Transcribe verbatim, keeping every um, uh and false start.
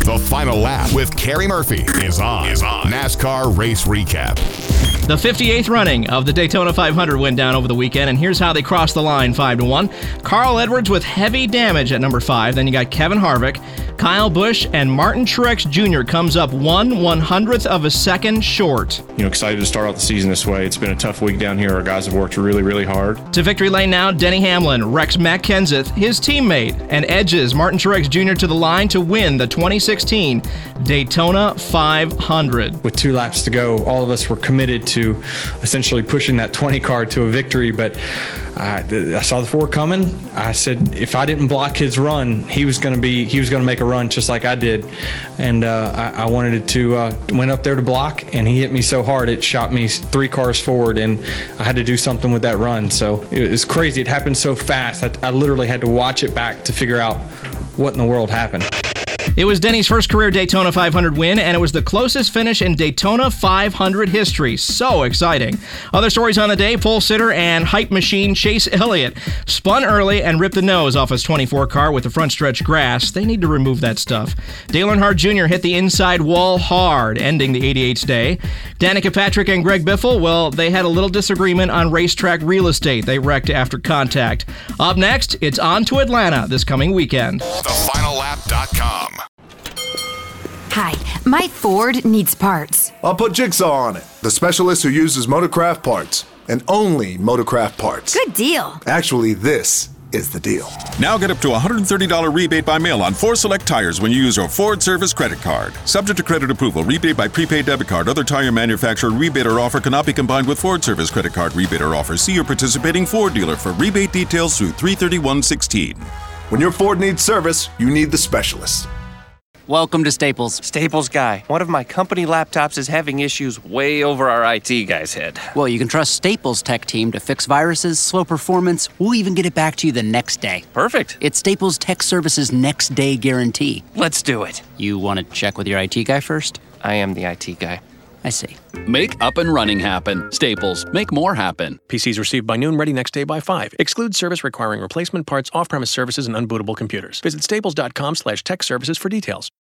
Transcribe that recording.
The Final Lap with Kerry Murphy is on. Is on. NASCAR Race Recap. The fifty-eighth running of the Daytona five hundred went down over the weekend, and here's how they crossed the line five to one. Carl Edwards with heavy damage at number five. Then you got Kevin Harvick, Kyle Busch, and Martin Truex Junior comes up one one-hundredth of a second short. You know, excited to start out the season this way. It's been a tough week down here. Our guys have worked really, really hard. To victory lane now, Denny Hamlin wrecks Matt Kenseth, his teammate, and edges Martin Truex Junior to the line to win the twenty sixteen Daytona five hundred. With two laps to go, all of us were committed to to essentially pushing that twenty car to a victory, but I, I saw the four coming. I said if I didn't block his run, he was going to be he was going to make a run just like I did, and uh, I, I wanted to uh, went up there to block, and he hit me so hard it shot me three cars forward, and I had to do something with that run. So it was crazy. It happened so fast. I, I literally had to watch it back to figure out what in the world happened. It was Denny's first career Daytona five hundred win, and it was the closest finish in Daytona five hundred history. So exciting. Other stories on the day, pole sitter and hype machine Chase Elliott spun early and ripped the nose off his twenty-four car with the front stretch grass. They need to remove that stuff. Dale Earnhardt Junior hit the inside wall hard, ending the eighty-eighth day. Danica Patrick and Greg Biffle, well, they had a little disagreement on racetrack real estate. They wrecked after contact. Up next, it's on to Atlanta this coming weekend. the final lap dot com. Hi, my Ford needs parts. I'll put Jigsaw on it, the specialist who uses Motorcraft parts, and only Motorcraft parts. Good deal. Actually, this is the deal. Now get up to one hundred thirty dollars rebate by mail on four select tires when you use your Ford Service credit card. Subject to credit approval, rebate by prepaid debit card. Other tire manufacturer rebate or offer cannot be combined with Ford Service credit card rebate or offer. See your participating Ford dealer for rebate details through three thirty-one sixteen. When your Ford needs service, you need the specialist. Welcome to Staples. Staples guy, one of my company laptops is having issues way over our I T guy's head. Well, you can trust Staples tech team to fix viruses, slow performance. We'll even get it back to you the next day. Perfect. It's Staples Tech Services next day guarantee. Let's do it. You want to check with your I T guy first? I am the I T guy. I see. Make up and running happen. Staples. Make more happen. P Cs received by noon, ready next day by five. Excludes service requiring replacement parts, off-premise services, and unbootable computers. Visit staples dot com slash tech services for details.